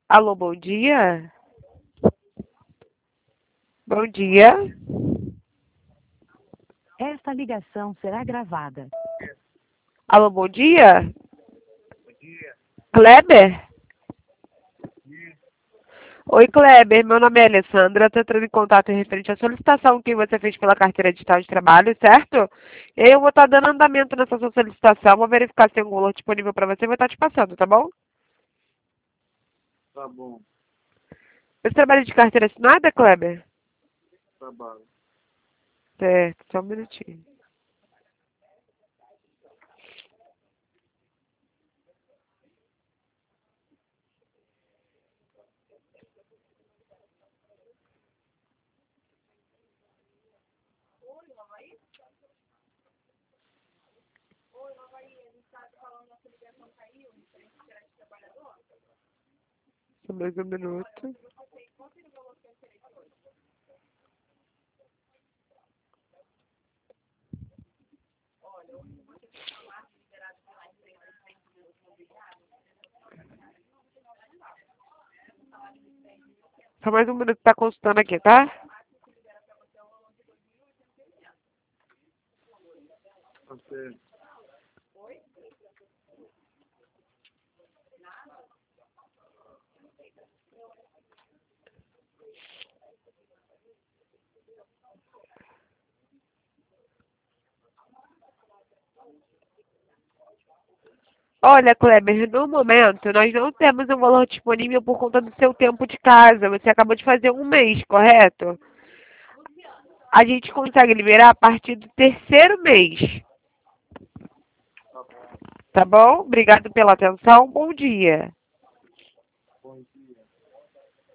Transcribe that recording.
Alô, bom dia? Bom dia? Esta ligação será gravada. Alô, bom dia? Kleber? Oi, Kleber. Meu nome é Alessandra. Estou entrando em contato referente à solicitação que você fez pela carteira digital de trabalho, certo? Eu vou estar dando andamento nessa sua solicitação. Vou verificar se tem algum valor disponível para você e vou estar te passando, tá bom? Tá bom, Você trabalha de carteira assinada, Kleber? trabalho. Certo, só um minutinho. Só mais um minuto. Só mais um minuto que tá consultando aqui, tá? Você, Olha, Kleber, no momento nós não temos um valor disponível por conta do seu tempo de casa. Você acabou de fazer um mês, correto? A gente consegue liberar a partir do terceiro mês. tá bom, Tá bom? Obrigado pela atenção. Bom dia. bom dia.